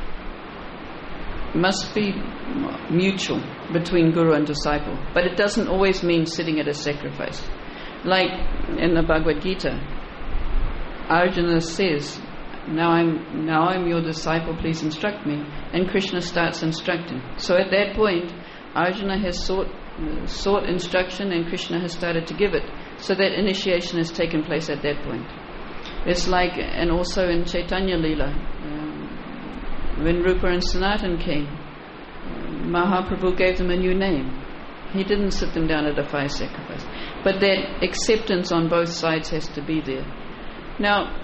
must be mutual between Guru and disciple. But it doesn't always mean sitting at a sacrifice. Like in the Bhagavad Gita, Arjuna says, now I'm now I'm your disciple, please instruct me. And Krishna starts instructing. So at that point, Arjuna has sought, uh, sought instruction and Krishna has started to give it. So that initiation has taken place at that point. It's like, and also in Chaitanya Leela, um, when Rupa and Sanatan came, uh, Mahaprabhu gave them a new name. He didn't sit them down at a fire sacrifice. But that acceptance on both sides has to be there. Now,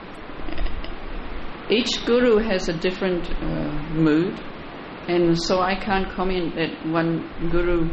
each guru has a different uh, mood, and so I can't comment that one guru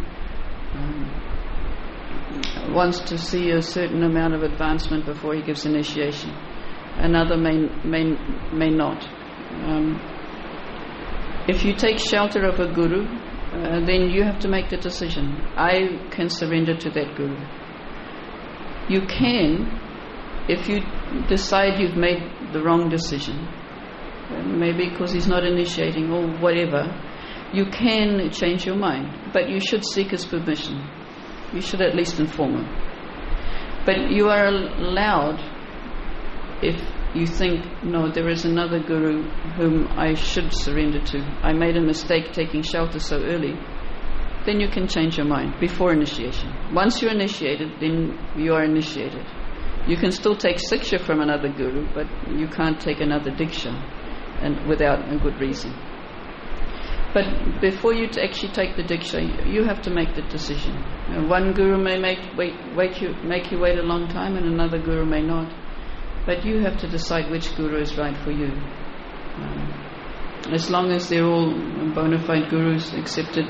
um, wants to see a certain amount of advancement before he gives initiation. Another may may may not. Um, if you take shelter of a guru, uh, then you have to make the decision. I can surrender to that guru. You can, if you decide you've made the wrong decision, maybe because he's not initiating or whatever, you can change your mind, but you should seek his permission. You should at least inform him. But you are allowed, if you think, no, there is another guru whom I should surrender to, I made a mistake taking shelter so early, then you can change your mind before initiation. Once you're initiated, then you are initiated. You can still take Siksha from another guru, but you can't take another Diksha and without a good reason. But before you actually take the Diksha, you have to make the decision. Uh, one guru may make wait, wait you, make you wait a long time, and another guru may not. But you have to decide which guru is right for you. Um, as long as they're all bona fide gurus accepted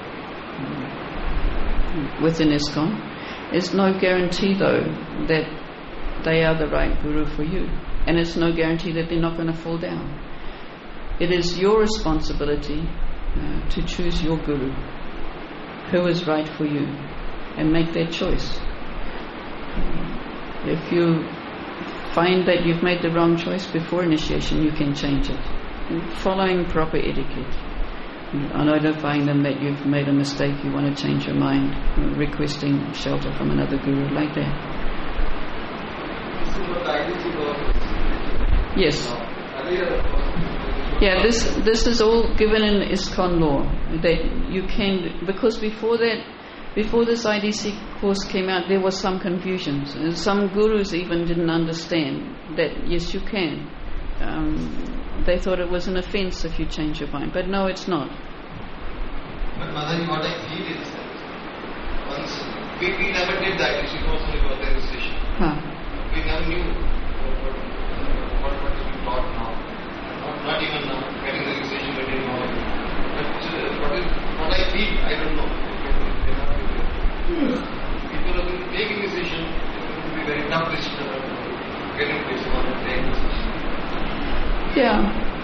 um, within ISKCON, it's no guarantee though that they are the right guru for you, and it's no guarantee that they're not going to fall down. It is your responsibility uh, to choose your guru, who is right for you, and make that choice. If you find that you've made the wrong choice before initiation, you can change it, following proper etiquette, and notifying them that you've made a mistake, you want to change your mind, requesting shelter from another guru, like that. This is what I Yes. Yeah, this this is all given in ISKCON law. That you can, because before that, before this I D C course came out, there was some confusion. Some gurus even didn't understand that yes, you can. Um, they thought it was an offense if you change your mind, but no, it's not. But Motherji, what I feel is that once we, we never did that. She knows only about the registration. Huh. We never knew what what, what is being taught now. Not, not even now. Getting the registration, we didn't know. But uh, what is what I feel, I don't know. Hmm. People are going to take a decision. It will be very tough decision about getting this one and taking decision. Yeah.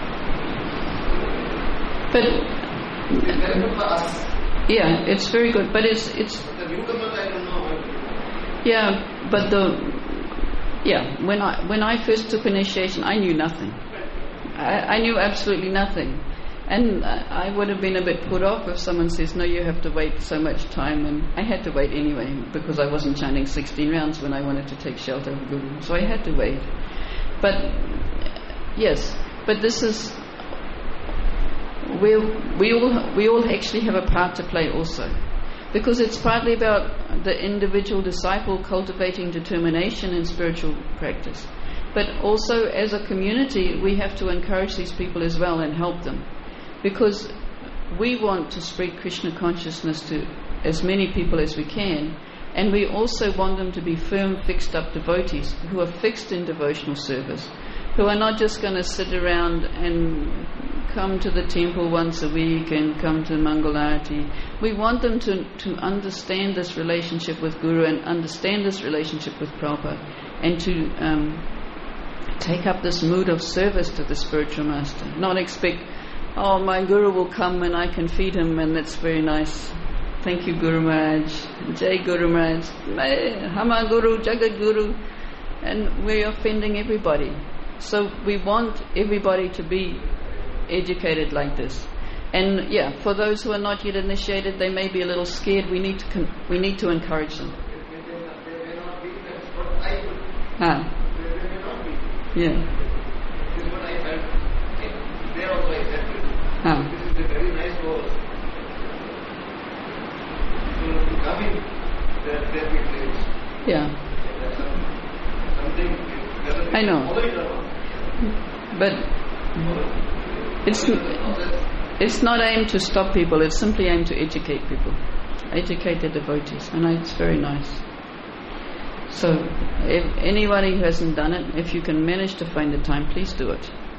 But it's very good for us. Yeah, it's very good. But it's it's. But the newcomers, I don't know. Yeah, but the yeah when I when I first took initiation, I knew nothing. I, I knew absolutely nothing, and I would have been a bit put off if someone says no, you have to wait so much time, and I had to wait anyway because I wasn't chanting sixteen rounds when I wanted to take shelter of Guru, so I had to wait. But yes, but this is we we all we all actually have a part to play also, because it's partly about the individual disciple cultivating determination in spiritual practice, but also as a community we have to encourage these people as well and help them, because we want to spread Krishna consciousness to as many people as we can, and we also want them to be firm, fixed up devotees who are fixed in devotional service, who are not just going to sit around and come to the temple once a week and come to Mangalarati. We want them to, to understand this relationship with Guru and understand this relationship with Prabhupada, and to um, take up this mood of service to the spiritual master. Not expect, oh, my Guru will come and I can feed him and that's very nice. Thank you, Guru Maharaj. Jai Guru Maharaj. Hama Guru, Jagat Guru. And we're offending everybody. So we want everybody to be educated like this. And yeah, for those who are not yet initiated, they may be a little scared. We need to con- we need to encourage them. Ah. Yeah. This is what I felt. There also I said this. Ah. This is a very nice course. So to come in, there there be place. Yeah. Something. I know. But it's it's not aimed to stop people. It's simply aimed to educate people, educate the devotees, and it's very nice. So, if anybody who hasn't done it, if you can manage to find the time, please do it.